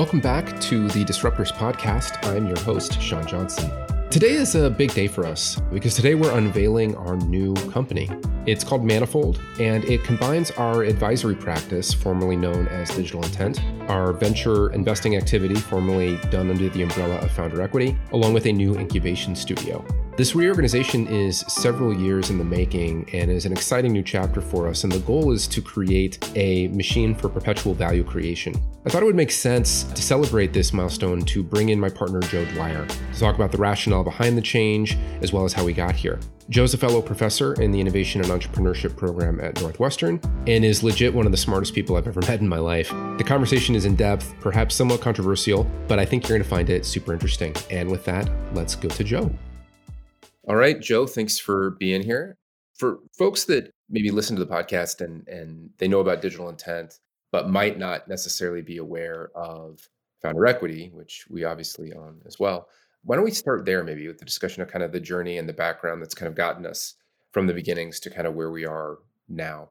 Welcome back to the Disruptors Podcast. I'm your host, Sean Johnson. Today is a big day for us because today we're unveiling our new company. It's called Manifold, and it combines our advisory practice, formerly known as Digital Intent, our venture investing activity, formerly done under the umbrella of Founder Equity, along with a new incubation studio. This reorganization is several years in the making and is an exciting new chapter for us, and the goal is to create a machine for perpetual value creation. I thought it would make sense to celebrate this milestone to bring in my partner, Joe Dwyer, to talk about the rationale behind the change, as well as how we got here. Joe's a fellow professor in the Innovation and Entrepreneurship program at Northwestern and is legit one of the smartest people I've ever met in my life. The conversation is in depth, perhaps somewhat controversial, but I think you're going to find it super interesting. And with that, let's go to Joe. All right, Joe, thanks for being here. For folks that maybe listen to the podcast and they know about Digital Intent, but might not necessarily be aware of Founder Equity, which we obviously own as well, why don't we start there maybe with the discussion of kind of the journey and the background that's kind of gotten us from the beginnings to kind of where we are now?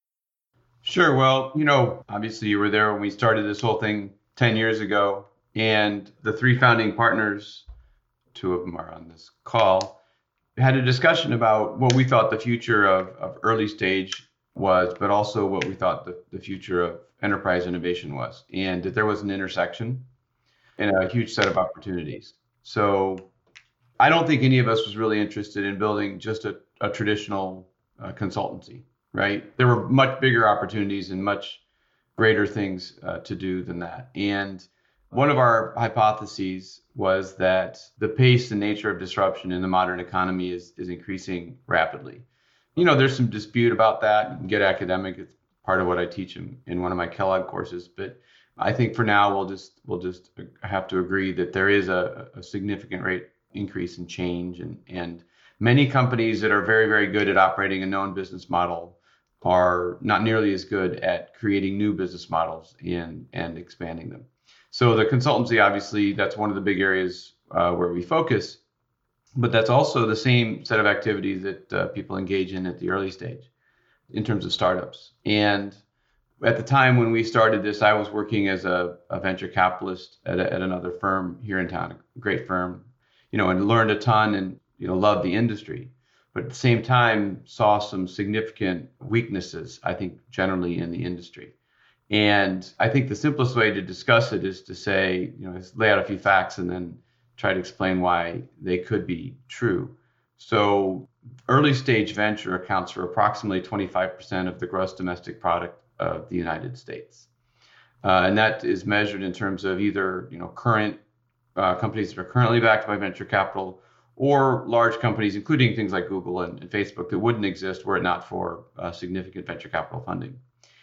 Sure. Well, obviously you were there when we started this whole thing 10 years ago, and the three founding partners, two of them are on this call, had a discussion about what we thought the future of early stage was, but also what we thought the future of enterprise innovation was, and that there was an intersection and a huge set of opportunities. So I don't think any of us was really interested in building just a traditional consultancy, right? There were much bigger opportunities and much greater things to do than that. And one of our hypotheses was that the pace and nature of disruption in the modern economy is increasing rapidly. There's some dispute about that. You can get academic. It's part of what I teach in one of my Kellogg courses. But I think for now, we'll just have to agree that there is a significant rate increase in change. And many companies that are very, very good at operating a known business model are not nearly as good at creating new business models and expanding them. So the consultancy, obviously, that's one of the big areas where we focus, but that's also the same set of activities that people engage in at the early stage in terms of startups. And at the time when we started this, I was working as a venture capitalist at another firm here in town, a great firm, and learned a ton and, loved the industry. But at the same time, saw some significant weaknesses, I think, generally in the industry. And I think the simplest way to discuss it is to say, lay out a few facts and then try to explain why they could be true. So early stage venture accounts for approximately 25% of the gross domestic product of the United States. And that is measured in terms of either, current companies that are currently backed by venture capital or large companies, including things like Google and Facebook, that wouldn't exist were it not for significant venture capital funding.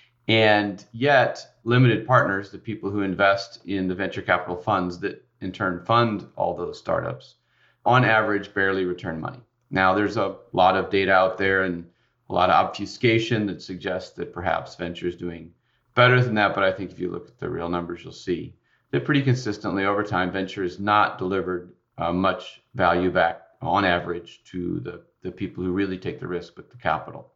And yet, limited partners, the people who invest in the venture capital funds that in turn fund all those startups, on average, barely return money. Now, there's a lot of data out there and a lot of obfuscation that suggests that perhaps venture is doing better than that. But I think if you look at the real numbers, you'll see that pretty consistently over time, venture has not delivered much value back on average to the people who really take the risk with the capital.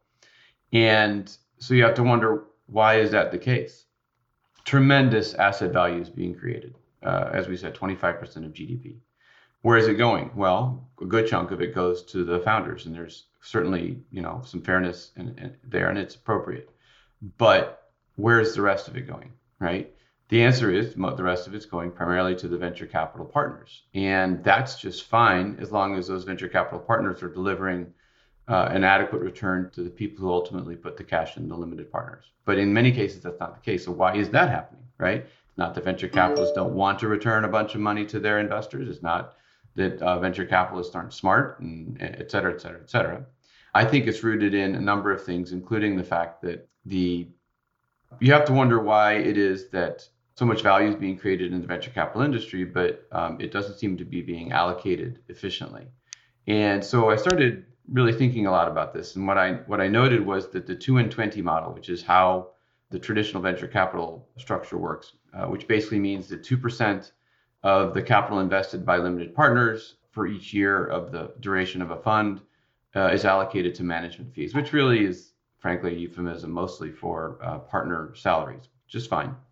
And so you have to wonder, why is that the case? Tremendous asset value is being created. As we said, 25% of GDP. Where is it going? Well, a good chunk of it goes to the founders, and there's certainly, some fairness in there, and it's appropriate. But where's the rest of it going, right? The answer is the rest of it's going primarily to the venture capital partners. And that's just fine as long as those venture capital partners are delivering an adequate return to the people who ultimately put the cash in the limited partners. But in many cases, that's not the case. So why is that happening, right? It's not that venture capitalists don't want to return a bunch of money to their investors. It's not that venture capitalists aren't smart, and et cetera, et cetera, et cetera. I think it's rooted in a number of things, including the fact that you have to wonder why it is that so much value is being created in the venture capital industry, but it doesn't seem to be being allocated efficiently. And so I started really thinking a lot about this. And what I noted was that the 2 and 20 model, which is how the traditional venture capital structure works, which basically means that 2% of the capital invested by limited partners for each year of the duration of a fund is allocated to management fees, which really is, frankly, a euphemism mostly for partner salaries, just fine.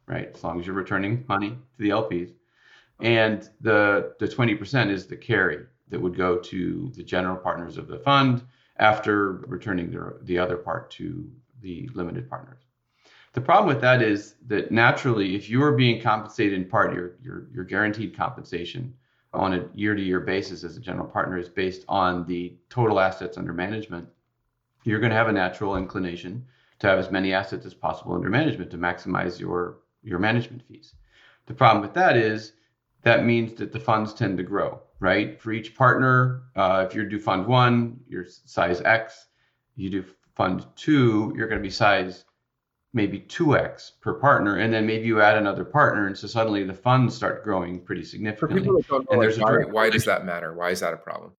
right? As long as you're returning money to the LPs. And the 20% is the carry that would go to the general partners of the fund after returning the other part to the limited partners. The problem with that is that naturally, if you are being compensated in part, your guaranteed compensation on a year-to-year basis as a general partner is based on the total assets under management, you're going to have a natural inclination to have as many assets as possible under management to maximize your management fees. The problem with that is that means that the funds tend to grow, right? For each partner, if you do fund 1, you're size X. You do fund 2, you're going to be size maybe 2x per partner, and then maybe you add another partner, and so suddenly the funds start growing pretty significantly. For people that don't know, and there's why does that matter? Why is that a problem?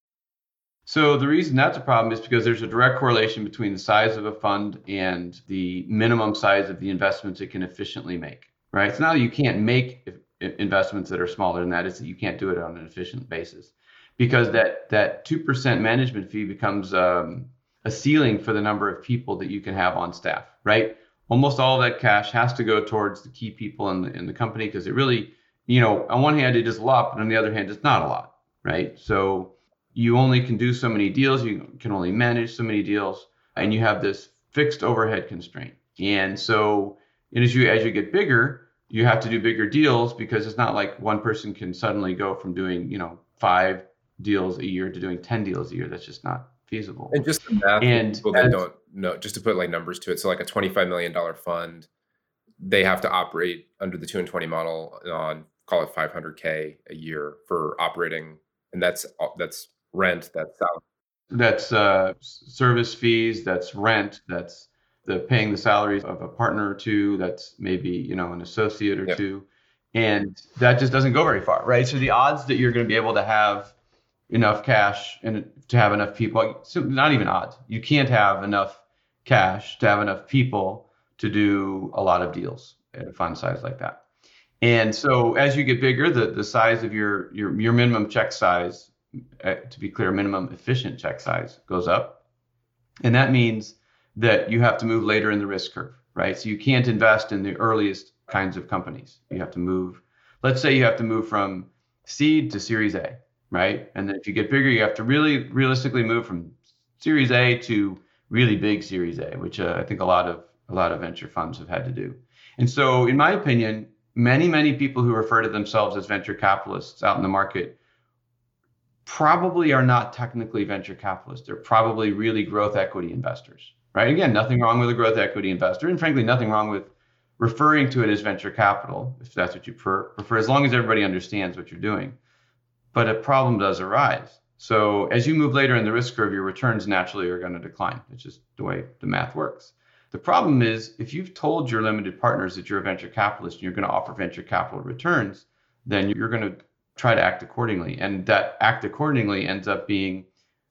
So the reason that's a problem is because there's a direct correlation between the size of a fund and the minimum size of the investments it can efficiently make, right? So now you can't make investments that are smaller than that. It's that you can't do it on an efficient basis, because that 2% management fee becomes a ceiling for the number of people that you can have on staff, right? Almost all of that cash has to go towards the key people in the company, because it really, on one hand, it is a lot, but on the other hand, it's not a lot, right? So you only can do so many deals, you can only manage so many deals, and you have this fixed overhead constraint. And so as you get bigger, you have to do bigger deals, because it's not like one person can suddenly go from doing, 5 deals a year to doing 10 deals a year. That's just not feasible. And just the math, and people that don't know, just to put like numbers to it. So like a $25 million fund, they have to operate under the 2 and 20 model on, call it $500K a year for operating. And that's rent, that's salary. That's service fees, that's rent, that's paying the salaries of a partner or two, that's maybe, an associate or two. And that just doesn't go very far, right? So the odds that you're going to be able to have enough cash and to have enough people, not even odds. You can't have enough cash to have enough people to do a lot of deals at a fund size like that. And so as you get bigger, the size of your minimum check size, to be clear, minimum efficient check size goes up. And that means that you have to move later in the risk curve, right? So you can't invest in the earliest kinds of companies. You have to move, let's say you have to move from seed to Series A, right? And then if you get bigger, you have to really realistically move from Series A to really big Series A, which I think a lot of venture funds have had to do. And so in my opinion, many people who refer to themselves as venture capitalists out in the market probably are not technically venture capitalists. They're probably really growth equity investors, right? Again, nothing wrong with a growth equity investor, and frankly, nothing wrong with referring to it as venture capital, if that's what you prefer, as long as everybody understands what you're doing. But a problem does arise. So as you move later in the risk curve, your returns naturally are going to decline. It's just the way the math works. The problem is, if you've told your limited partners that you're a venture capitalist and you're going to offer venture capital returns, then you're going to try to act accordingly. And that act accordingly ends up being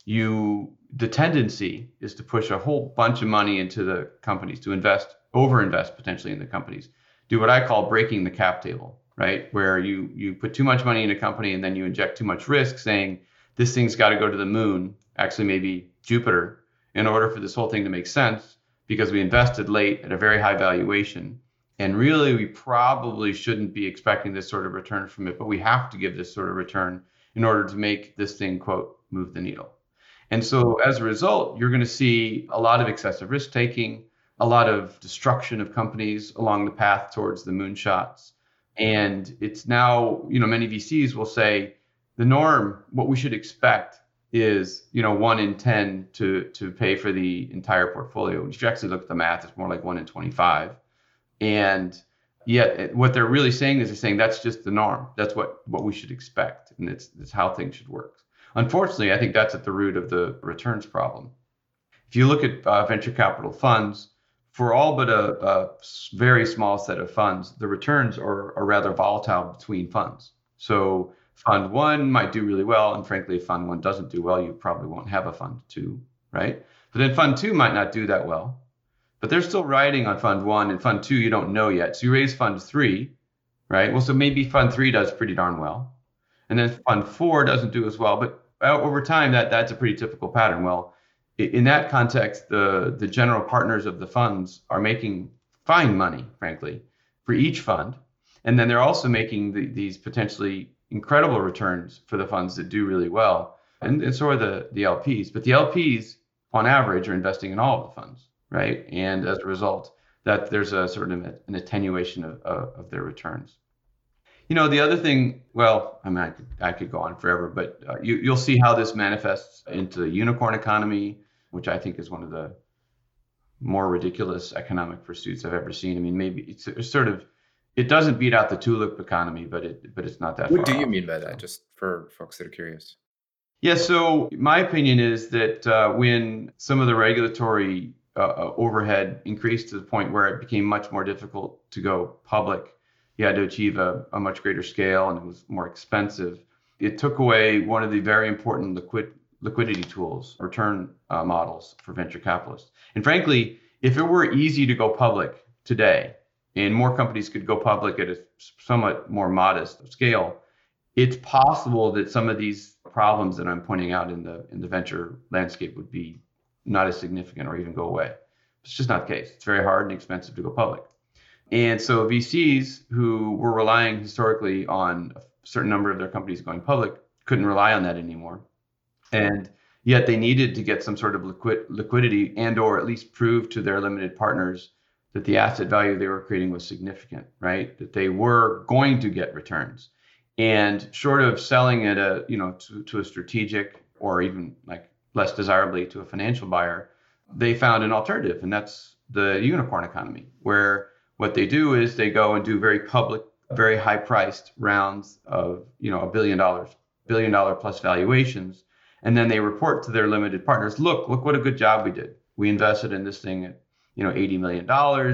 the tendency is to push a whole bunch of money into the companies, to overinvest potentially in the companies, do what I call breaking the cap table, right? Where you put too much money in a company and then you inject too much risk, saying this thing's got to go to the moon, actually maybe Jupiter, in order for this whole thing to make sense, because we invested late at a very high valuation. And really, we probably shouldn't be expecting this sort of return from it, but we have to give this sort of return in order to make this thing, quote, move the needle. And so as a result, you're going to see a lot of excessive risk taking, a lot of destruction of companies along the path towards the moonshots. And it's now, many VCs will say the norm, what we should expect is, 1 in 10 to pay for the entire portfolio. If you actually look at the math, it's more like 1 in 25. And yet what they're really saying is they're saying that's just the norm. That's what we should expect. And it's how things should work. Unfortunately, I think that's at the root of the returns problem. If you look at venture capital funds, for all but a very small set of funds, the returns are rather volatile between funds. So fund 1 might do really well, and frankly, if fund 1 doesn't do well, you probably won't have a fund 2, right? But then fund 2 might not do that well, but they're still riding on fund 1, and fund 2 you don't know yet. So you raise fund 3, right? Well, so maybe fund 3 does pretty darn well, and then fund 4 doesn't do as well. But over time, that's a pretty typical pattern. Well, in that context, the general partners of the funds are making fine money, frankly, for each fund. And then they're also making these potentially incredible returns for the funds that do really well. And so are the LPs. But the LPs, on average, are investing in all of the funds, right? And as a result, that there's a sort of an attenuation of their returns. The other thing, well, I mean, I could go on forever, but you'll see how this manifests into the unicorn economy, which I think is one of the more ridiculous economic pursuits I've ever seen. I mean, maybe it's sort of, it doesn't beat out the tulip economy, but it's not that far What do you off. mean by that, just for folks that are curious? Yeah, so my opinion is that when some of the regulatory overhead increased to the point where it became much more difficult to go public, you had to achieve a much greater scale and it was more expensive. It took away one of the very important liquidity tools, return models for venture capitalists. And frankly, if it were easy to go public today and more companies could go public at a somewhat more modest scale, it's possible that some of these problems that I'm pointing out in the venture landscape would be not as significant or even go away. It's just not the case. It's very hard and expensive to go public. And so VCs who were relying historically on a certain number of their companies going public couldn't rely on that anymore. And yet they needed to get some sort of liquidity and or at least prove to their limited partners that the asset value they were creating was significant, right? That they were going to get returns. And short of selling it to a strategic or even like less desirably to a financial buyer, they found an alternative, and that's the unicorn economy, where what they do is they go and do very public, very high-priced rounds of $1 billion plus valuations, and then they report to their limited partners, look what a good job we did. We invested in this thing at $80 million,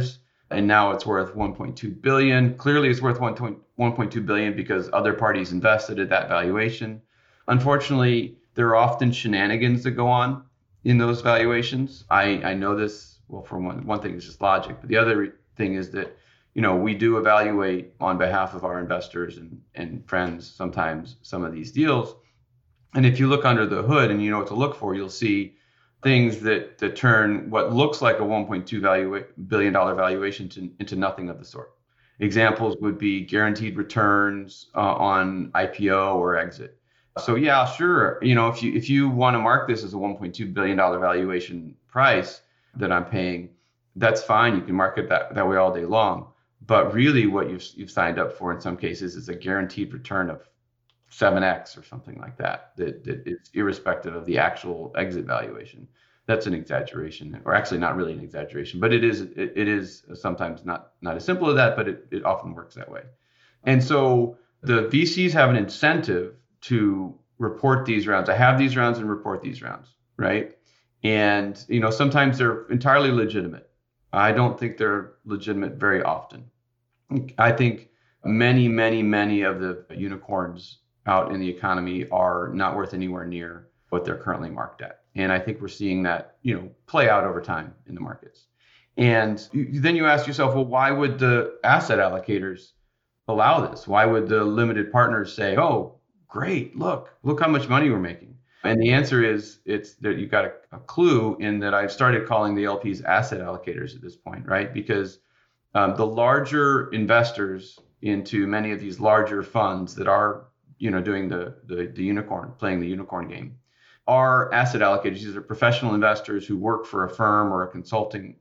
and now it's worth 1.2 billion. Clearly, it's worth 1.2 billion because other parties invested at that valuation. Unfortunately, there are often shenanigans that go on in those valuations. I know this, well, for one thing, it's just logic, but the other thing is that we do evaluate on behalf of our investors and friends sometimes some of these deals. And if you look under the hood and you know what to look for, you'll see things that turn what looks like a $1.2 billion valuation into nothing of the sort. Examples would be guaranteed returns on IPO or exit. So yeah, sure. If you want to mark this as a $1.2 billion valuation price that I'm paying, that's fine. You can mark it that way all day long. But really what you've signed up for in some cases is a guaranteed return of 7x or something like that is irrespective of the actual exit valuation. That's an exaggeration, or actually not really an exaggeration, but it is sometimes not as simple as that, but it often works that way. And so the VCs have an incentive to report these rounds. I have these rounds and report these rounds, right? And sometimes they're entirely legitimate. I don't think they're legitimate very often. I think many of the unicorns out in the economy are not worth anywhere near what they're currently marked at. And I think we're seeing that, play out over time in the markets. And then you ask yourself, well, why would the asset allocators allow this? Why would the limited partners say, oh, great, look how much money we're making? And the answer is it's that you've got a clue in that I've started calling the LPs asset allocators at this point, right? Because the larger investors into many of these larger funds that are doing the unicorn, playing the unicorn game, are asset allocators. These are professional investors who work for a firm or a consultant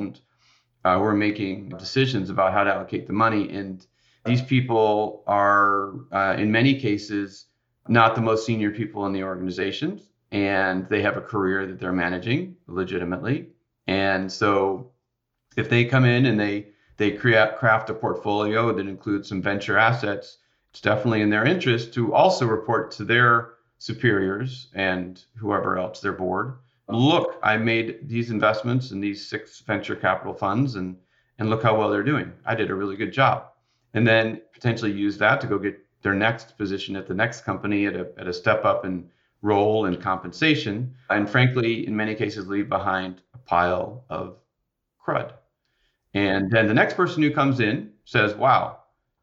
who are making decisions about how to allocate the money. And these people are, in many cases, not the most senior people in the organizations, and they have a career that they're managing legitimately. And so if they come in and they craft a portfolio that includes some venture assets, it's definitely in their interest to also report to their superiors and whoever else, their board, look, I made these investments in these 6 venture capital funds and look how well they're doing. I did a really good job. And then potentially use that to go get their next position at the next company at a step up in role and compensation. And frankly, in many cases, leave behind a pile of crud. And then the next person who comes in says, wow,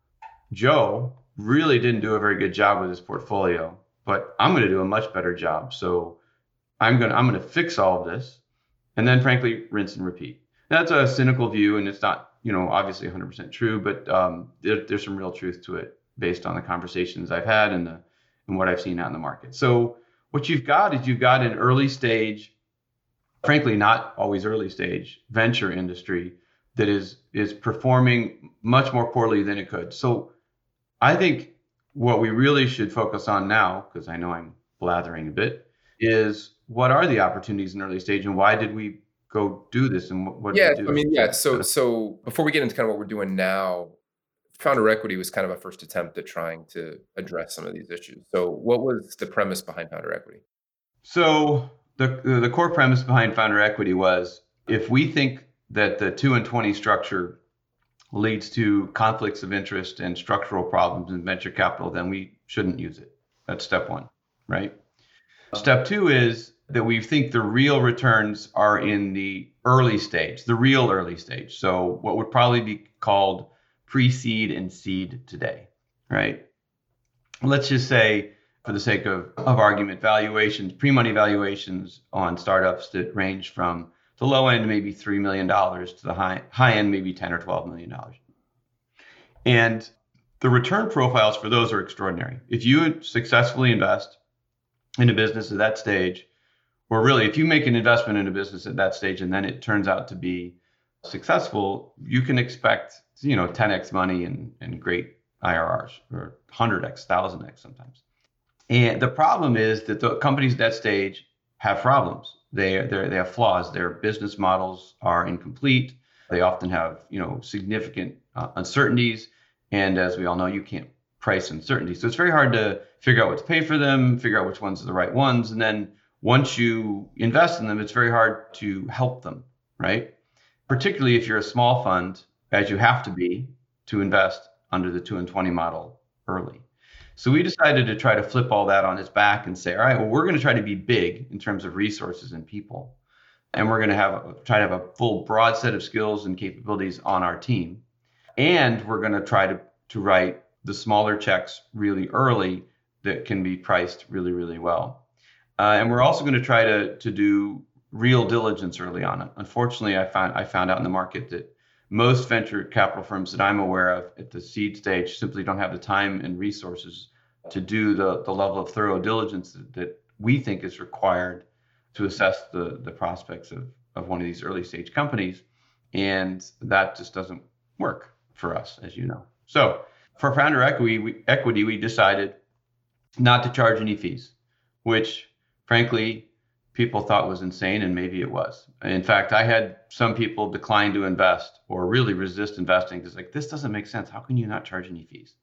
Joe really didn't do a very good job with his portfolio, but I'm going to do a much better job. So I'm going to fix all of this. And then frankly, rinse and repeat. That's a cynical view, and it's not obviously 100% true, but there's some real truth to it based on the conversations I've had and what I've seen out in the market. So what you've got is you've got an early stage, frankly, not always early stage venture industry that is performing much more poorly than it could. So I think what we really should focus on now, because I know I'm blathering a bit, is what are the opportunities in early stage and why did we go do this and what did Yeah, we I do mean, yeah. to So, set up? so before we get into kind of what we're doing now, Founder Equity was kind of a first attempt at trying to address some of these issues. So, what was the premise behind Founder Equity? So the core premise behind founder equity was if we think that the 2 and 20 structure leads to conflicts of interest and structural problems in venture capital, then we shouldn't use it. That's step one, right? Step two is that we think the real returns are in the early stage, the real early stage. So what would probably be called pre-seed and seed today, right? Let's just say, for the sake of argument, valuations, pre-money valuations on startups that range from the low end, maybe $3 million to the high end, maybe 10 or $12 million. And the return profiles for those are extraordinary. If you successfully invest in a business at that stage, or really if you make an investment in a business at that stage and then it turns out to be successful, you can expect 10x money and great IRRs, or 100x, 1000x sometimes. And the problem is that the companies at that stage have problems. They have flaws. Their business models are incomplete. They often have significant uncertainties. And as we all know, you can't price uncertainty. So it's very hard to figure out what to pay for them, figure out which ones are the right ones. And then once you invest in them, it's very hard to help them, right? Particularly if you're a small fund, as you have to be to invest under the 2 and 20 model early. So we decided to try to flip all that on its back and say, all right, well, we're going to try to be big in terms of resources and people. And we're going to try to have a full broad set of skills and capabilities on our team. And we're going to try to write the smaller checks really early that can be priced really, really well. And we're also going to try to do real diligence early on. Unfortunately, I found out in the market that most venture capital firms that I'm aware of at the seed stage simply don't have the time and resources to do the level of thorough diligence that we think is required to assess the prospects of one of these early stage companies. And that just doesn't work for us, as you know. So for founder equity, we decided not to charge any fees, which frankly, people thought was insane, and maybe it was. In fact, I had some people decline to invest or really resist investing because this doesn't make sense. How can you not charge any fees?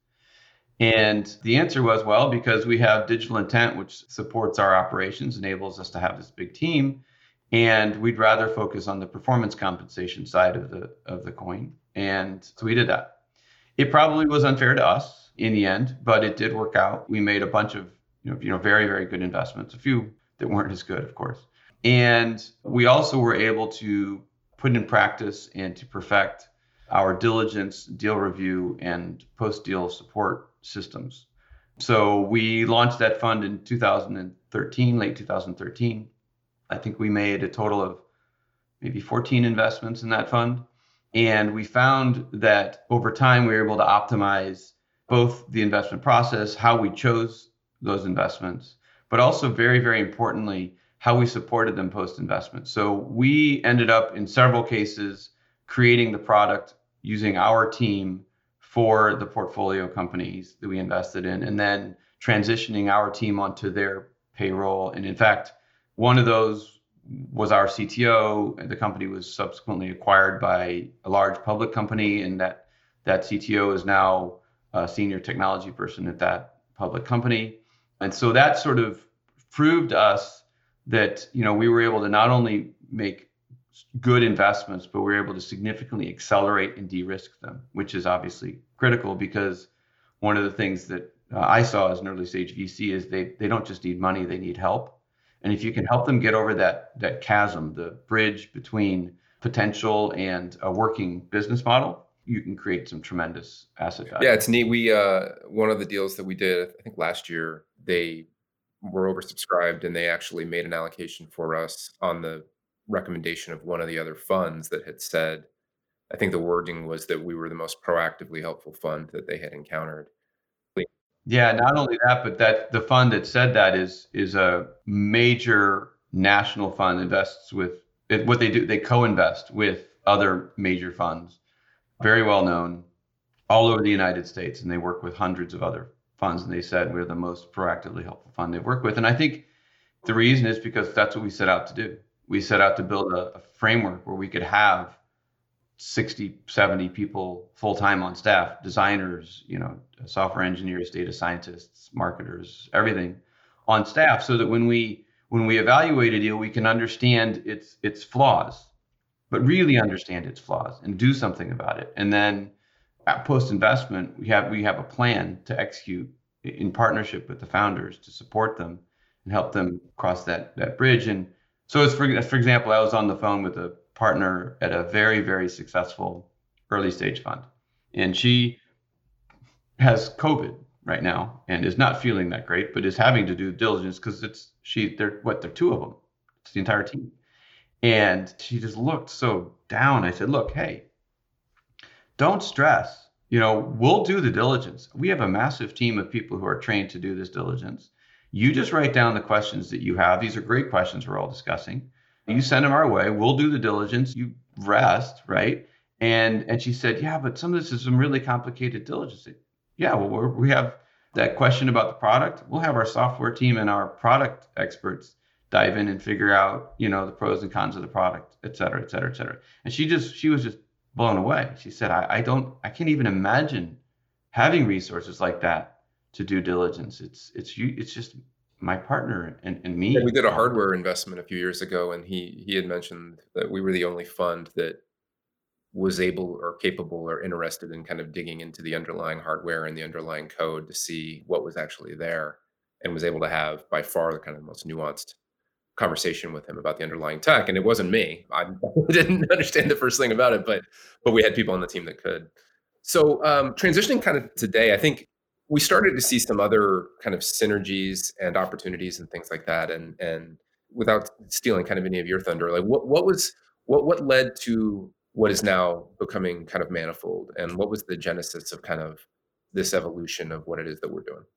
And the answer was, well, because we have digital intent, which supports our operations, enables us to have this big team, and we'd rather focus on the performance compensation side of the coin. And so we did that. It probably was unfair to us in the end, but it did work out. We made a bunch of very, very good investments, a few that weren't as good, of course. And we also were able to put in practice and to perfect our diligence, deal review, and post-deal support systems. So we launched that fund in 2013, late 2013. I think we made a total of maybe 14 investments in that fund. And we found that over time, we were able to optimize both the investment process, how we chose those investments, but also very, very importantly, how we supported them post-investment. So we ended up in several cases creating the product using our team for the portfolio companies that we invested in, and then transitioning our team onto their payroll. And in fact, one of those was our CTO, and the company was subsequently acquired by a large public company, and that CTO is now a senior technology person at that public company. And so that sort of proved us that we were able to not only make good investments, but we were able to significantly accelerate and de-risk them, which is obviously critical because one of the things that I saw as an early stage VC is they don't just need money, they need help. And if you can help them get over that chasm, the bridge between potential and a working business model, you can create some tremendous asset value. Yeah, it's neat. We one of the deals that we did, I think last year, they were oversubscribed and they actually made an allocation for us on the recommendation of one of the other funds that had said, I think the wording was that we were the most proactively helpful fund that they had encountered. Yeah, not only that, but that the fund that said that is a major national fund, invests with it. What they do, they co-invest with other major funds, very well known, all over the United States, and they work with hundreds of other funds. And they said we're the most proactively helpful fund they work with. And I think the reason is because that's what we set out to do. We set out to build a framework where we could have 60, 70 people full-time on staff, designers, software engineers, data scientists, marketers, everything on staff, so that when we evaluate a deal, we can understand its flaws, but really understand its flaws and do something about it. And then at post-investment, we have a plan to execute in partnership with the founders to support them and help them cross that bridge. And so for example, I was on the phone with a partner at a very, very successful early stage fund. And she has COVID right now and is not feeling that great, but is having to do diligence because they're two of them. It's the entire team. And she just looked so down. I said, look, hey, don't stress. We'll do the diligence. We have a massive team of people who are trained to do this diligence. You just write down the questions that you have. These are great questions we're all discussing. You send them our way. We'll do the diligence. You rest, right? And she said, yeah, but some of this is some really complicated diligence. Yeah, well, we have that question about the product. We'll have our software team and our product experts dive in and figure out, the pros and cons of the product, et cetera, et cetera, et cetera. And she was just blown away. She said, I can't even imagine having resources like that to do diligence. It's just my partner and me. Yeah, we did a hardware investment a few years ago, and he had mentioned that we were the only fund that was able or capable or interested in kind of digging into the underlying hardware and the underlying code to see what was actually there, and was able to have by far the kind of most nuanced conversation with him about the underlying tech. And it wasn't me. I didn't understand the first thing about it, but we had people on the team that could. So transitioning kind of today, I think we started to see some other kind of synergies and opportunities and things like that. And without stealing kind of any of your thunder, like what led to what is now becoming kind of Manifold, and what was the genesis of kind of this evolution of what it is that we're doing?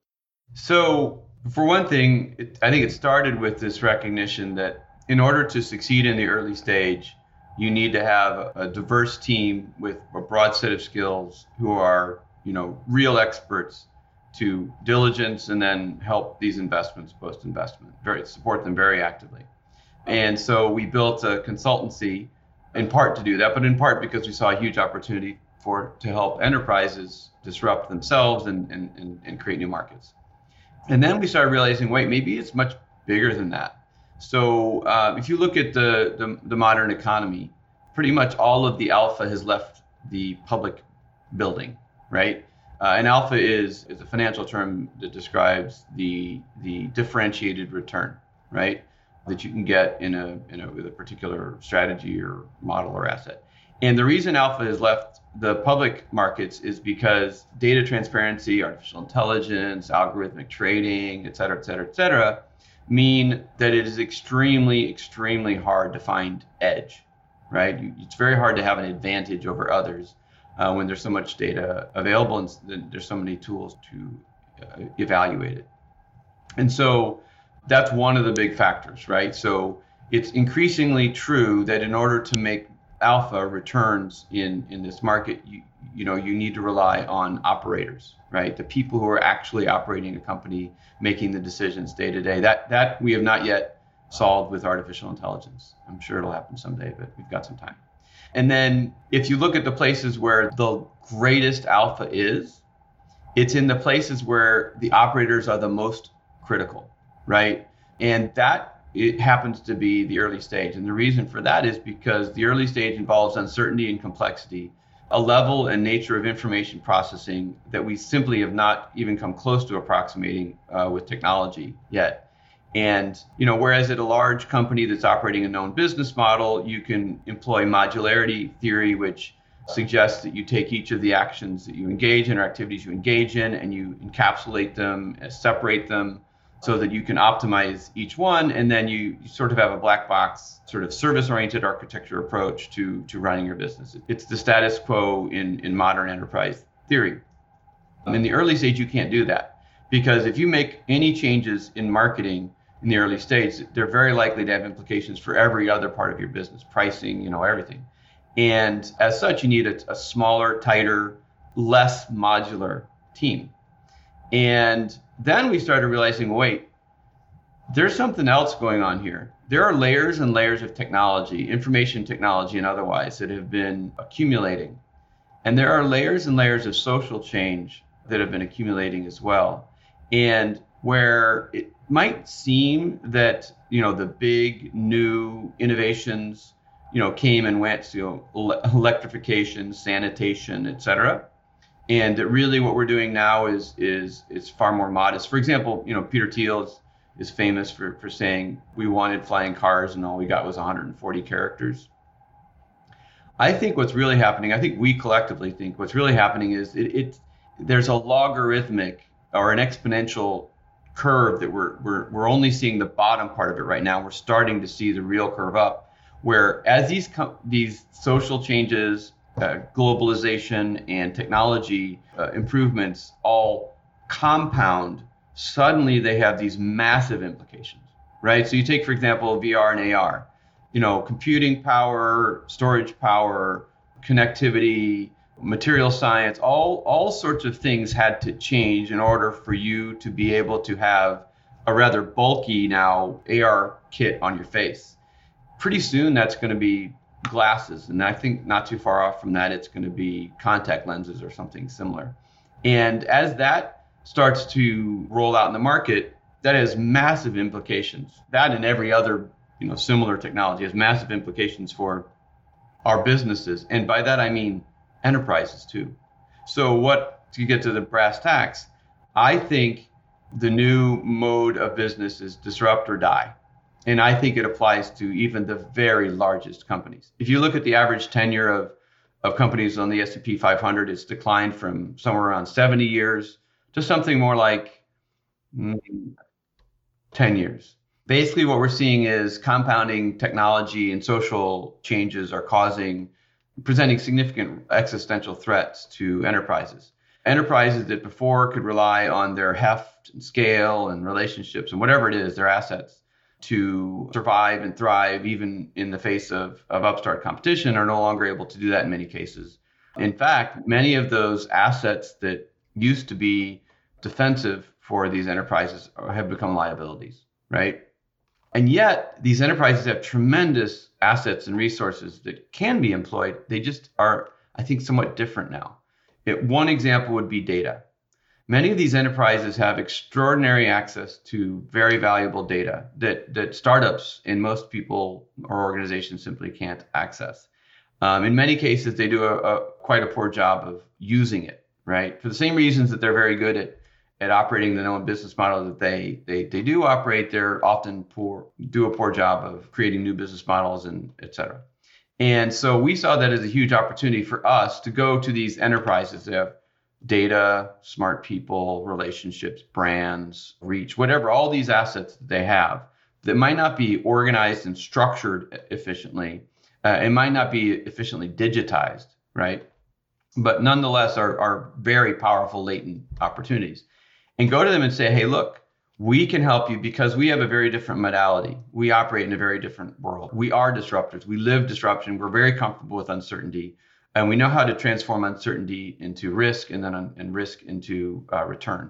So for one thing, I think it started with this recognition that in order to succeed in the early stage, you need to have a diverse team with a broad set of skills who are, real experts to diligence and then help these investments post-investment, support them very actively. And so we built a consultancy in part to do that, but in part because we saw a huge opportunity to help enterprises disrupt themselves and create new markets. And then we started realizing, wait, maybe it's much bigger than that. So if you look at the modern economy, pretty much all of the alpha has left the public building, right? And alpha is a financial term that describes the differentiated return, right? That you can get with a particular strategy or model or asset. And the reason alpha has left the public markets is because data transparency, artificial intelligence, algorithmic trading, et cetera, mean that it is extremely, extremely hard to find edge, right? It's very hard to have an advantage over others when there's so much data available and there's so many tools to evaluate it. And so that's one of the big factors, right? So it's increasingly true that in order to make alpha returns in this market, you need to rely on operators, right? The people who are actually operating a company, making the decisions day to day. That we have not yet solved with artificial intelligence. I'm sure it'll happen someday, but we've got some time. And then if you look at the places where the greatest alpha is, it's in the places where the operators are the most critical, right? And it happens to be the early stage. And the reason for that is because the early stage involves uncertainty and complexity, a level and nature of information processing that we simply have not even come close to approximating with technology yet. And, whereas at a large company that's operating a known business model, you can employ modularity theory, which suggests that you take each of the actions that you engage in or activities you engage in and you encapsulate them, separate them, so that you can optimize each one. And then you sort of have a black box, sort of service-oriented architecture approach to running your business. It's the status quo in modern enterprise theory. In the early stage, you can't do that, because if you make any changes in marketing in the early stage, they're very likely to have implications for every other part of your business, pricing, everything. And as such, you need a smaller, tighter, less modular team. And then we started realizing, wait, there's something else going on here. There are layers and layers of technology, information technology and otherwise, that have been accumulating. And there are layers and layers of social change that have been accumulating as well. And where it might seem that, the big new innovations, came and went, electrification, sanitation, et cetera. And that really what we're doing now is far more modest. For example, Peter Thiel is famous for saying we wanted flying cars and all we got was 140 characters. I think what's really happening, I think we collectively think what's really happening is there's a logarithmic or an exponential curve that we're only seeing the bottom part of it right now. We're starting to see the real curve up, where as these social changes, globalization and technology improvements all compound, suddenly they have these massive implications, right? So you take, for example, VR and AR, computing power, storage power, connectivity, material science, all sorts of things had to change in order for you to be able to have a rather bulky now AR kit on your face. Pretty soon that's going to be glasses, and I think not too far off from that it's going to be contact lenses or something similar. And as that starts to roll out in the market, that has massive implications. That and every other similar technology has massive implications for our businesses, and by that I mean enterprises too. So to get to the brass tacks, I think the new mode of business is disrupt or die. And I think it applies to even the very largest companies. If you look at the average tenure of companies on the S&P 500, it's declined from somewhere around 70 years to something more like 10 years. Basically, what we're seeing is compounding technology and social changes are presenting significant existential threats to enterprises. Enterprises that before could rely on their heft and scale and relationships and whatever it is, their assets, to survive and thrive even in the face of upstart competition are no longer able to do that in many cases. In fact, many of those assets that used to be defensive for these enterprises have become liabilities, right? And yet these enterprises have tremendous assets and resources that can be employed. They just are, I think, somewhat different now. One example would be data. Many of these enterprises have extraordinary access to very valuable data that startups and most people or organizations simply can't access. In many cases, they do quite a poor job of using it, right? For the same reasons that they're very good at operating the known business model that they do operate, they're often do a poor job of creating new business models and et cetera. And so we saw that as a huge opportunity for us to go to these enterprises that have data, smart people, relationships, brands, reach, whatever, all these assets that they have that might not be organized and structured efficiently, and might not be efficiently digitized, right? But nonetheless are very powerful latent opportunities. And go to them and say, hey, look, we can help you because we have a very different modality. We operate in a very different world. We are disruptors. We live disruption. We're very comfortable with uncertainty. And we know how to transform uncertainty into risk and then risk into return.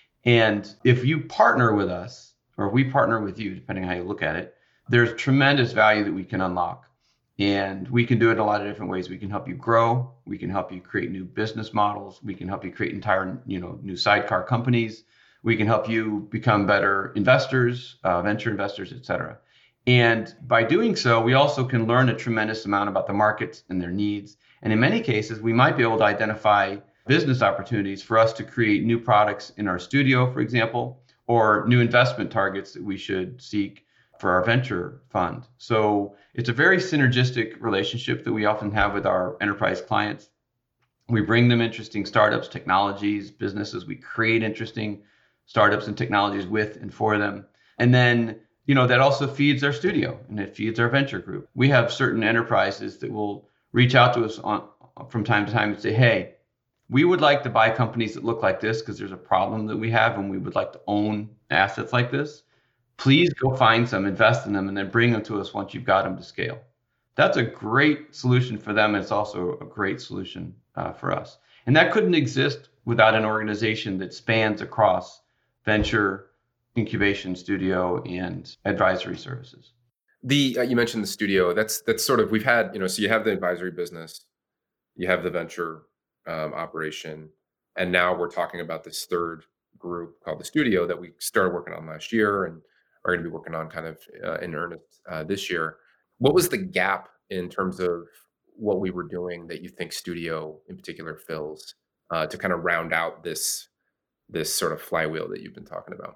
And if you partner with us, or we partner with you, depending on how you look at it, there's tremendous value that we can unlock. And we can do it in a lot of different ways. We can help you grow. We can help you create new business models. We can help you create entire, new sidecar companies. We can help you become better investors, venture investors, et cetera. And by doing so, we also can learn a tremendous amount about the markets and their needs. And in many cases, we might be able to identify business opportunities for us to create new products in our studio, for example, or new investment targets that we should seek for our venture fund. So it's a very synergistic relationship that we often have with our enterprise clients. We bring them interesting startups, technologies, businesses. We create interesting startups and technologies with and for them. And then, that also feeds our studio and it feeds our venture group. We have certain enterprises that will reach out to us from time to time and say, hey, we would like to buy companies that look like this because there's a problem that we have and we would like to own assets like this. Please go find some, invest in them, and then bring them to us once you've got them to scale. That's a great solution for them. And it's also a great solution for us. And that couldn't exist without an organization that spans across venture, incubation, studio, and advisory services. You mentioned the studio. That's sort of, we've had, so you have the advisory business, you have the venture operation, and now we're talking about this third group called the studio that we started working on last year and are going to be working on kind of in earnest this year. What was the gap in terms of what we were doing that you think studio in particular fills to kind of round out this sort of flywheel that you've been talking about?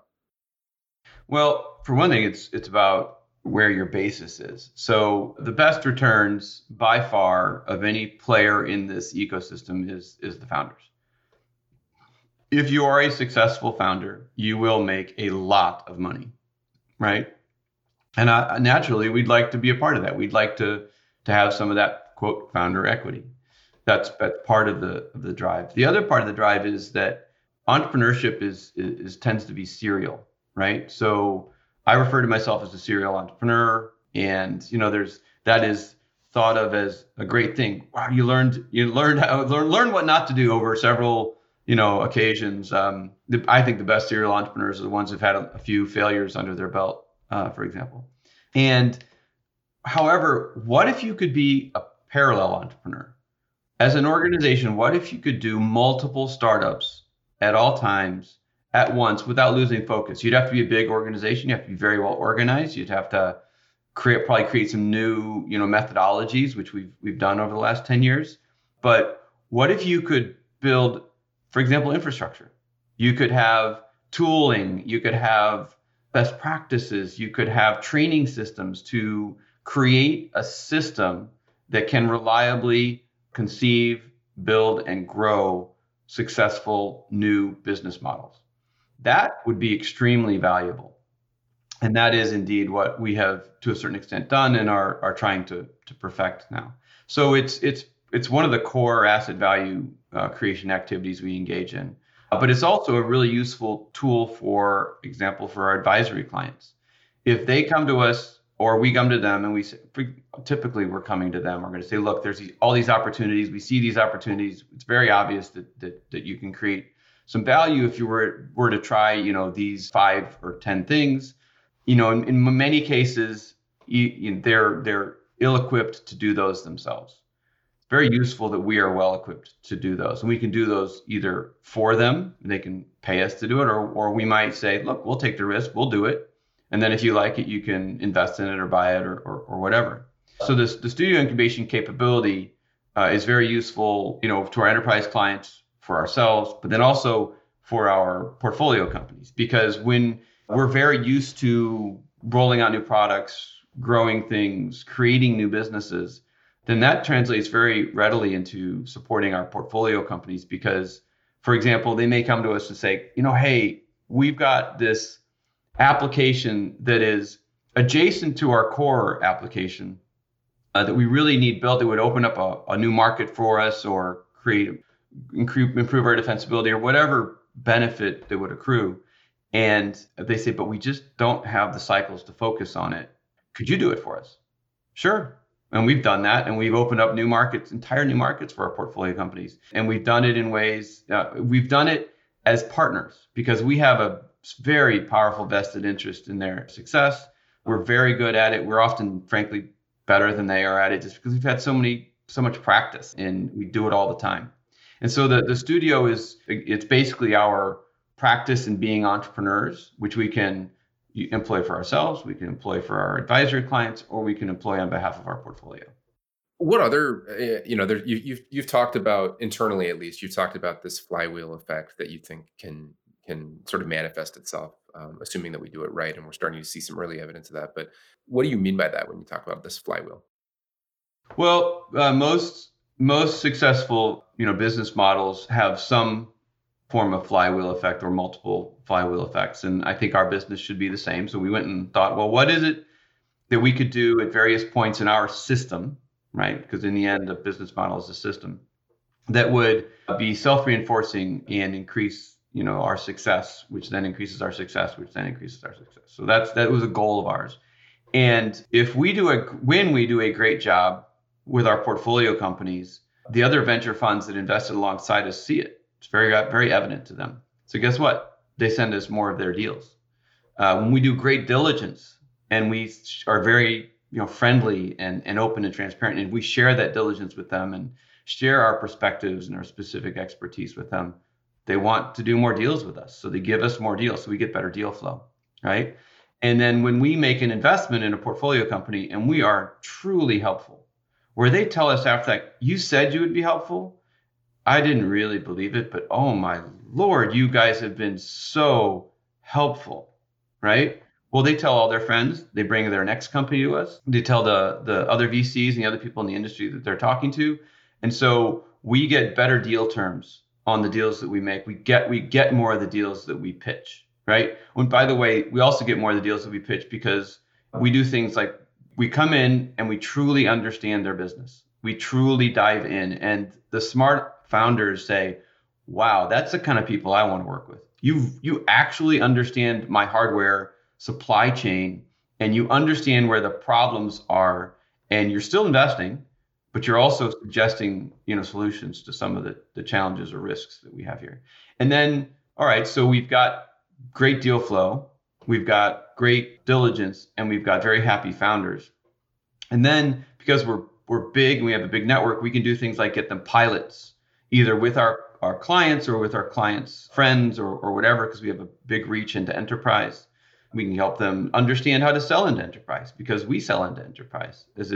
Well, for one thing, it's about where your basis is. So the best returns by far of any player in this ecosystem is the founders. If you are a successful founder, you will make a lot of money, right? And naturally, we'd like to be a part of that. We'd like to have some of that, quote, founder equity. That's part of the drive. The other part of the drive is that entrepreneurship tends to be serial, right? So I refer to myself as a serial entrepreneur, and that is thought of as a great thing. Wow, you learned what not to do over several occasions. I think the best serial entrepreneurs are the ones who've had a few failures under their belt, for example. And however, what if you could be a parallel entrepreneur? As an organization, what if you could do multiple startups at all times at once without losing focus? You'd have to be a big organization. You have to be very well organized. You'd have to create some new, methodologies, which we've done over the last 10 years. But what if you could build, for example, infrastructure? You could have tooling. You could have best practices. You could have training systems to create a system that can reliably conceive, build, and grow successful new business models. That would be extremely valuable. And that is indeed what we have, to a certain extent, done and are trying to perfect now. So it's one of the core asset value creation activities we engage in. But it's also a really useful tool, for example, for our advisory clients. If they come to us or we come to them and we say, typically we're coming to them, we're going to say, look, there's all these opportunities. We see these opportunities. It's very obvious that you can create some value if you were to try, these 5 or 10 things. In many cases, they're ill-equipped to do those themselves. It's very useful that we are well-equipped to do those. And we can do those either for them, and they can pay us to do it, or we might say, look, we'll take the risk, we'll do it. And then if you like it, you can invest in it or buy it or whatever. So the studio incubation capability is very useful, to our enterprise clients, for ourselves, but then also for our portfolio companies, because when we're very used to rolling out new products, growing things, creating new businesses, then that translates very readily into supporting our portfolio companies. Because, for example, they may come to us and say, hey, we've got this application that is adjacent to our core application that we really need built, that would open up a new market for us or improve our defensibility or whatever benefit that would accrue. And they say, but we just don't have the cycles to focus on it. Could you do it for us? Sure. And we've done that. And we've opened up new markets, entire new markets for our portfolio companies. And we've done it in ways, we've done it as partners because we have a very powerful vested interest in their success. We're very good at it. We're often, frankly, better than they are at it just because we've had so much practice and we do it all the time. And so the studio it's basically our practice in being entrepreneurs, which we can employ for ourselves, we can employ for our advisory clients, or we can employ on behalf of our portfolio. What other, you've talked about, internally at least, you've talked about this flywheel effect that you think can sort of manifest itself, assuming that we do it right, and we're starting to see some early evidence of that. But what do you mean by that when you talk about this flywheel? Well, most successful, business models have some form of flywheel effect or multiple flywheel effects. And I think our business should be the same. So we went and thought, well, what is it that we could do at various points in our system, right? Because in the end, a business model is a system that would be self-reinforcing and increase, our success, which then increases our success, which then increases our success. So that was a goal of ours. And when we do a great job with our portfolio companies, the other venture funds that invested alongside us see it. It's very, very evident to them. So guess what? They send us more of their deals. When we do great diligence and we are very, friendly and open and transparent, and we share that diligence with them and share our perspectives and our specific expertise with them, they want to do more deals with us. So they give us more deals, so we get better deal flow, right? And then when we make an investment in a portfolio company and we are truly helpful, where they tell us after that, you said you would be helpful. I didn't really believe it, but oh my Lord, you guys have been so helpful, right? Well, they tell all their friends, they bring their next company to us, they tell the other VCs and the other people in the industry that they're talking to. And so we get better deal terms on the deals that we make. We get more of the deals that we pitch, right? And by the way, we also get more of the deals that we pitch because we do things like we come in and we truly understand their business. We truly dive in, and the smart founders say, wow, that's the kind of people I want to work with. You actually understand my hardware supply chain, and you understand where the problems are, and you're still investing, but you're also suggesting, solutions to some of the challenges or risks that we have here. And then, all right, so we've got great deal flow, we've got great diligence, and we've got very happy founders. And then because we're big and we have a big network, we can do things like get them pilots, either with our clients or with our clients' friends or whatever, because we have a big reach into enterprise. We can help them understand how to sell into enterprise because we sell into enterprise as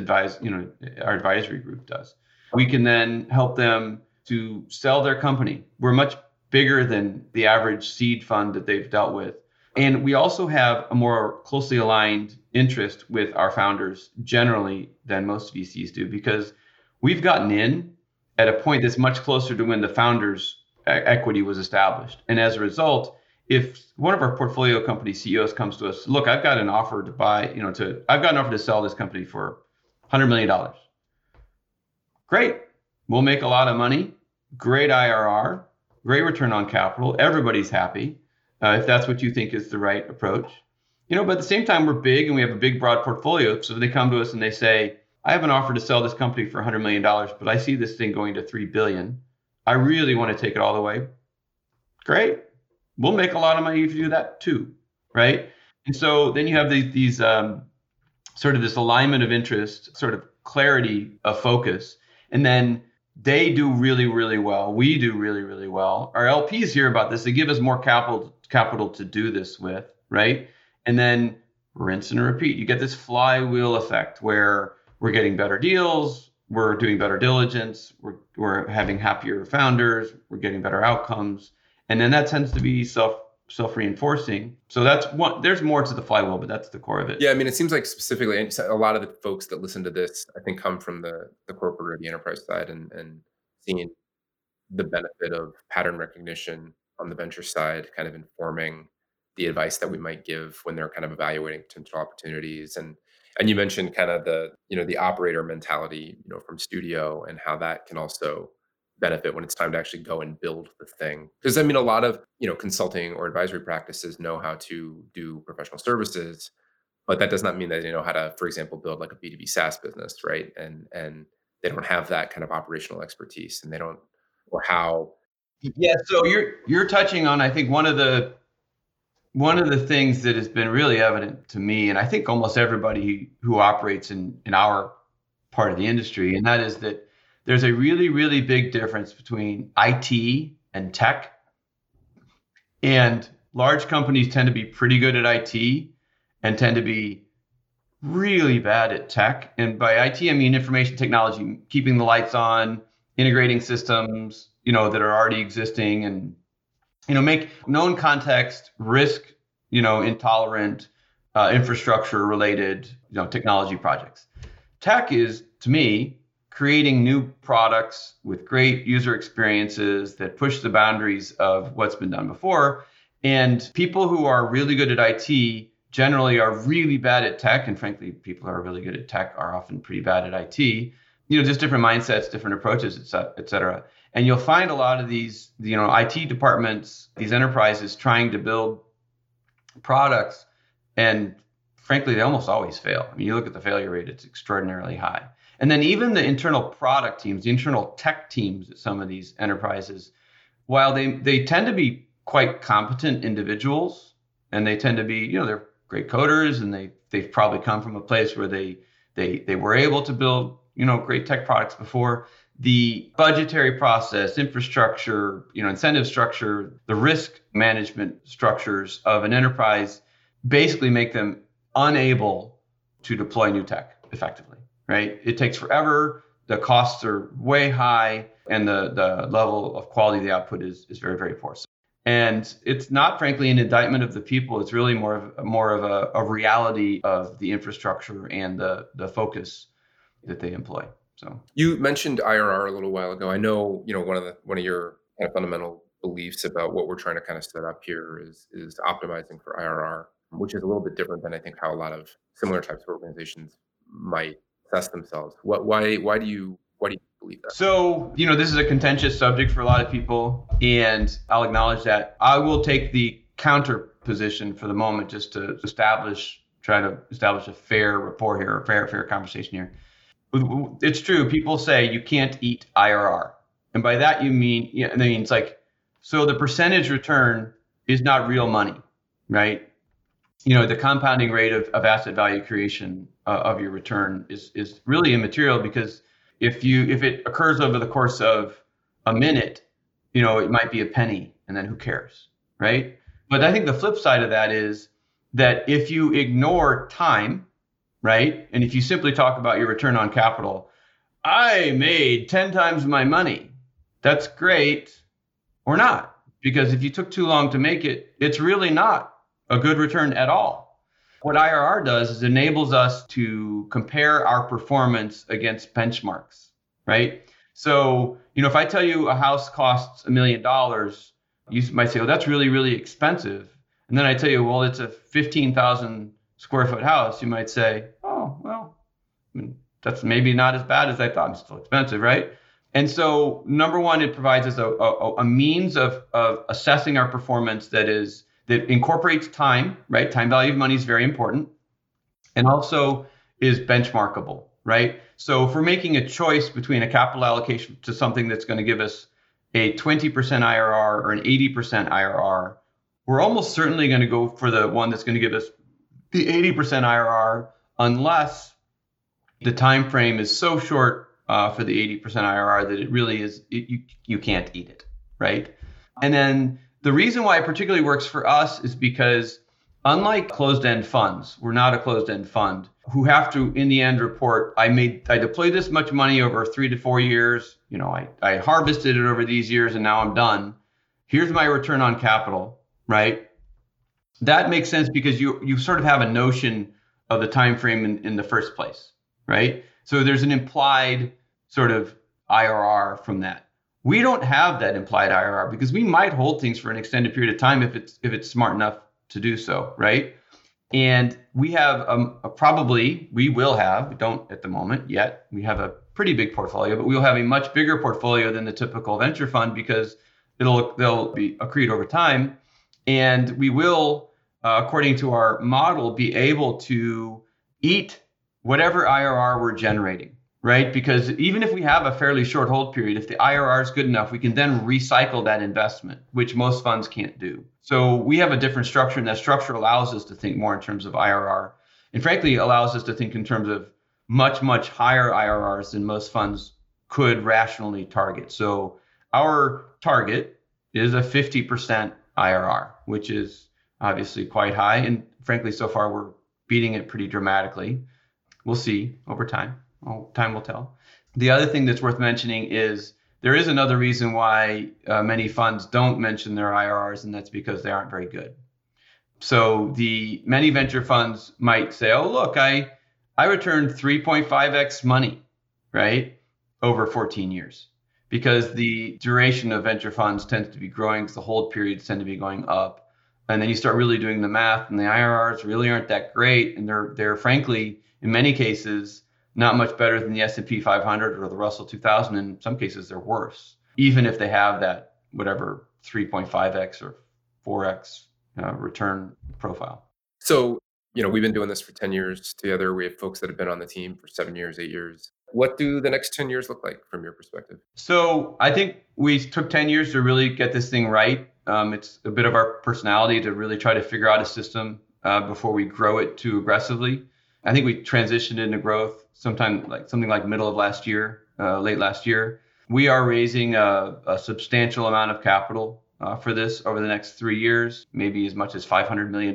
our advisory group does. We can then help them to sell their company. We're much bigger than the average seed fund that they've dealt with. And we also have a more closely aligned interest with our founders generally than most VCs do, because we've gotten in at a point that's much closer to when the founders' equity was established. And as a result, if one of our portfolio company CEOs comes to us, look, I've got an offer to buy, I've got an offer to sell this company for $100 million. Great. We'll make a lot of money. Great IRR, great return on capital. Everybody's happy. If that's what you think is the right approach. But at the same time, we're big and we have a big, broad portfolio. So they come to us and they say, I have an offer to sell this company for $100 million, but I see this thing going to $3 billion. I really want to take it all the way. Great. We'll make a lot of money if you do that too, right? And so then you have these sort of this alignment of interest, sort of clarity of focus. And then they do really, really well. We do really, really well. Our LPs hear about this. They give us more capital to do this with, right? And then rinse and repeat. You get this flywheel effect where we're getting better deals, we're doing better diligence, we're having happier founders, we're getting better outcomes. And then that tends to be self-reinforcing. So that's one. There's more to the flywheel, but that's the core of it. Yeah, I mean, it seems like specifically, a lot of the folks that listen to this, I think, come from the corporate or the enterprise side, and seeing the benefit of pattern recognition on the venture side, kind of informing the advice that we might give when they're kind of evaluating potential opportunities. And you mentioned kind of the operator mentality, from Studio, and how that can also benefit when it's time to actually go and build the thing. Because I mean, a lot of consulting or advisory practices know how to do professional services, but that does not mean that they know how to, for example, build like a B2B SaaS business, right? And they don't have that kind of operational expertise, and they don't, or how. Yeah, so you're touching on, I think, one of the things that has been really evident to me, and I think almost everybody who operates in our part of the industry, and that is that there's a really, really big difference between IT and tech. And large companies tend to be pretty good at IT and tend to be really bad at tech. And by IT, I mean information technology, keeping the lights on, integrating systems, that are already existing, and, make known context, risk, intolerant, infrastructure related, technology projects. Tech is, to me, creating new products with great user experiences that push the boundaries of what's been done before. And people who are really good at IT generally are really bad at tech. And frankly, people who are really good at tech are often pretty bad at IT. Just different mindsets, different approaches, et cetera. And you'll find a lot of these, IT departments, these enterprises trying to build products, and frankly, they almost always fail. I mean, you look at the failure rate, it's extraordinarily high. And then even the internal product teams, the internal tech teams at some of these enterprises, while they tend to be quite competent individuals, and they tend to be, they're great coders, and they've probably come from a place where they were able to build, great tech products before. The budgetary process, infrastructure, incentive structure, the risk management structures of an enterprise basically make them unable to deploy new tech effectively, right? It takes forever. The costs are way high, and the level of quality of the output is very, very poor. And it's not, frankly, an indictment of the people. It's really more of a reality of the infrastructure and the focus that they employ. So you mentioned IRR a little while ago. I know, one of your kind of fundamental beliefs about what we're trying to kind of set up here is optimizing for IRR, which is a little bit different than I think how a lot of similar types of organizations might assess themselves. Why do you believe that? So, this is a contentious subject for a lot of people, and I'll acknowledge that. I will take the counter position for the moment, just to try to establish a fair rapport here, a fair conversation here. It's true. People say you can't eat IRR. And by that, you mean, it's like, so the percentage return is not real money, right? The compounding rate of asset value creation of your return is really immaterial, because if it occurs over the course of a minute, it might be a penny, and then who cares, right? But I think the flip side of that is that if you ignore time, right, and if you simply talk about your return on capital, I made 10 times my money. That's great, or not, because if you took too long to make it, it's really not a good return at all. What IRR does is enables us to compare our performance against benchmarks, right? So, if I tell you a house costs $1 million, you might say, oh, that's really, really expensive. And then I tell you, well, it's a 15,000 square foot house. You might say, oh, well, that's maybe not as bad as I thought. It's still expensive, right? And so, number one, it provides us a means of assessing our performance that incorporates time, right? Time value of money is very important, and also is benchmarkable, right? So if we're making a choice between a capital allocation to something that's going to give us a 20% IRR or an 80% IRR, we're almost certainly going to go for the one that's going to give us the 80% IRR, unless the time frame is so short for the 80% IRR that it really is, you can't eat it, right? And then the reason why it particularly works for us is because, unlike closed-end funds, we're not a closed-end fund who have to, in the end, report, I deployed this much money over 3 to 4 years. I harvested it over these years, and now I'm done. Here's my return on capital, right? That makes sense because you sort of have a notion of the time frame in the first place, right? So there's an implied sort of IRR from that. We don't have that implied IRR because we might hold things for an extended period of time if it's smart enough to do so, right? And we have we don't at the moment yet, we have a pretty big portfolio, but we'll have a much bigger portfolio than the typical venture fund because they'll be accrued over time. And we will, according to our model, be able to eat whatever IRR we're generating, right? Because even if we have a fairly short hold period, if the IRR is good enough, we can then recycle that investment, which most funds can't do. So we have a different structure, and that structure allows us to think more in terms of IRR, and frankly allows us to think in terms of much, much higher IRRs than most funds could rationally target. So our target is a 50% IRR, which is obviously quite high. And frankly, so far, we're beating it pretty dramatically. We'll see over time. Time will tell. The other thing that's worth mentioning is there is another reason why many funds don't mention their IRRs, and that's because they aren't very good. So the many venture funds might say, oh, look, I returned 3.5x money, right? over 14 years, because the duration of venture funds tends to be growing because the hold periods tend to be going up. And then you start really doing the math, and the IRRs really aren't that great. And they're frankly, in many cases, not much better than the S&P 500 or the Russell 2000. In some cases, they're worse, even if they have that whatever 3.5x or 4x return profile. So, we've been doing this for 10 years together. We have folks that have been on the team for 7 years, 8 years. What do the next 10 years look like from your perspective? So I think we took 10 years to really get this thing right. It's a bit of our personality to really try to figure out a system before we grow it too aggressively. I think we transitioned into growth something like middle of last year, late last year. We are raising a substantial amount of capital for this over the next 3 years, maybe as much as $500 million.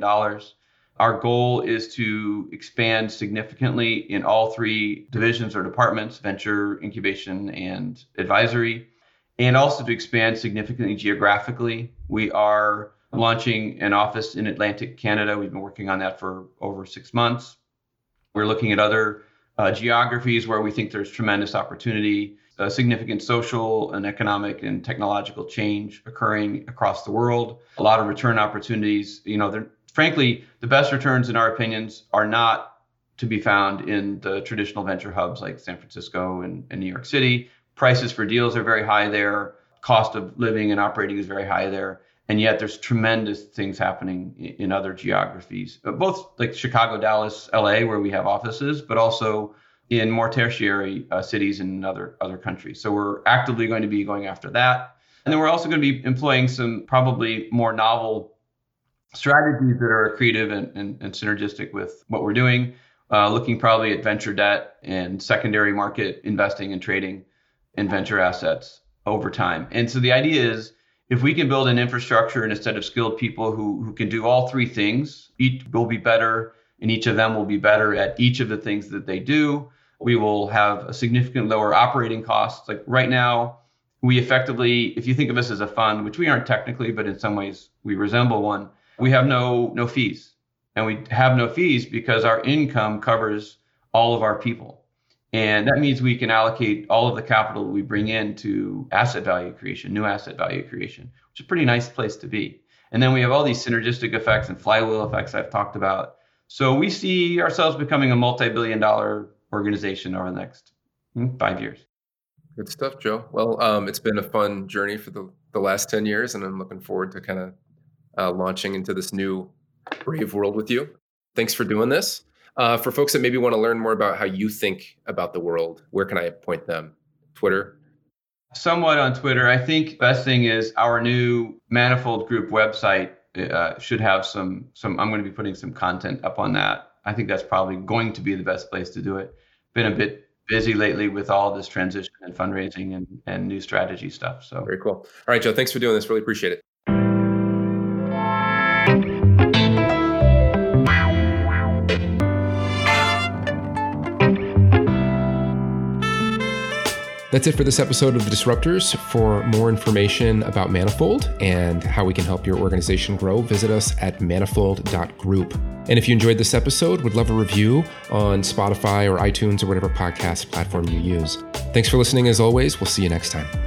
Our goal is to expand significantly in all three divisions or departments: venture, incubation, and advisory, and also to expand significantly geographically. We are launching an office in Atlantic Canada. We've been working on that for over 6 months. We're looking at other geographies where we think there's tremendous opportunity, significant social and economic and technological change occurring across the world, a lot of return opportunities. Frankly, the best returns, in our opinions, are not to be found in the traditional venture hubs like San Francisco and New York City. Prices for deals are very high there. Cost of living and operating is very high there. And yet there's tremendous things happening in other geographies, both like Chicago, Dallas, LA, where we have offices, but also in more tertiary cities in other countries. So we're actively going to be going after that. And then we're also going to be employing some probably more novel strategies that are creative and synergistic with what we're doing, looking probably at venture debt and secondary market investing and trading in venture assets over time. And so the idea is, if we can build an infrastructure and a set of skilled people who can do all three things, each will be better, and each of them will be better at each of the things that they do. We will have a significant lower operating costs. Like right now, we effectively, if you think of us as a fund, which we aren't technically, but in some ways we resemble one, we have no fees. And we have no fees because our income covers all of our people. And that means we can allocate all of the capital we bring in to asset value creation, new asset value creation, which is a pretty nice place to be. And then we have all these synergistic effects and flywheel effects I've talked about. So we see ourselves becoming a multi-billion-dollar organization over the next 5 years. Good stuff, Joe. Well, it's been a fun journey for the last 10 years, and I'm looking forward to kind of launching into this new brave world with you. Thanks for doing this. For folks that maybe want to learn more about how you think about the world, where can I point them? Twitter? Somewhat on Twitter. I think the best thing is our new Manifold Group website should have some, I'm going to be putting some content up on that. I think that's probably going to be the best place to do it. Been a bit busy lately with all this transition and fundraising and new strategy stuff. So very cool. All right, Joe, thanks for doing this. Really appreciate it. That's it for this episode of The Disruptors. For more information about Manifold and how we can help your organization grow, visit us at manifold.group. And if you enjoyed this episode, would love a review on Spotify or iTunes or whatever podcast platform you use. Thanks for listening as always. We'll see you next time.